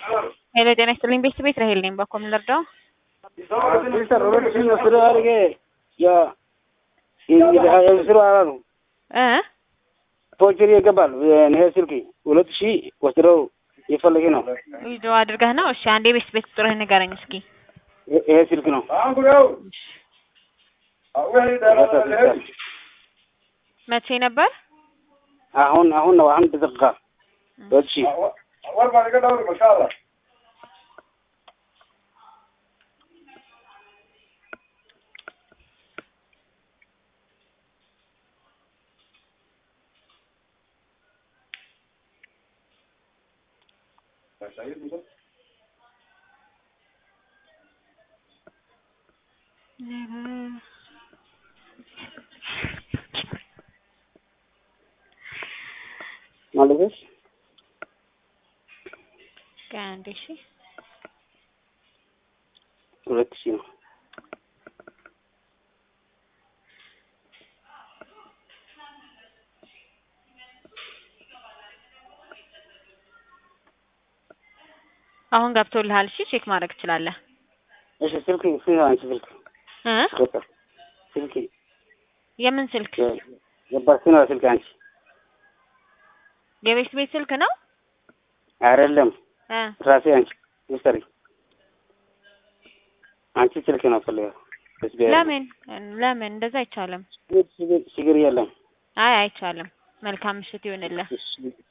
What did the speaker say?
ሄሎ ጤና ይስጥልኝ ቤት ራሄል ነኝ። በኮም ልርዳው? ሚስተር ሮለክስ ነው ስራ አርገ ያ ስራ አራኑ ፖርቹሪ ይገባል። እኔ ስልኪ 2000 ወስደው የፈለገ ነው ቪዲዮ አድርገህ ነው? እሺ አንዴ ቤት ቁጥርህን ንገረኝ እስኪ። ይሄ ስልክ ነው። መቼ ነበር? አሁን ነው አንድ ደቂቃ እሺ أول ما لقيت أول ما شاء الله. ማለበስ ከአንድ ሺህ 2000 ነው። አሁን ገብቶልሃል? እሺ ቼክ ማድረግ ትችላለህ። እሺ ስልክ አንቺ ስልክ የምን ስልክ? የባርሴሎና ስልክ አንቺ የቤት ስልክ ነው አይደለም? ራሴ አንቺ ሚስተር አንቺ ስልክ ነው ፈልገው። ለምን እንደዛ አይቻልም። ችግር የለም። አይ አይቻልም። መልካም ምሽት ይሁንልህ።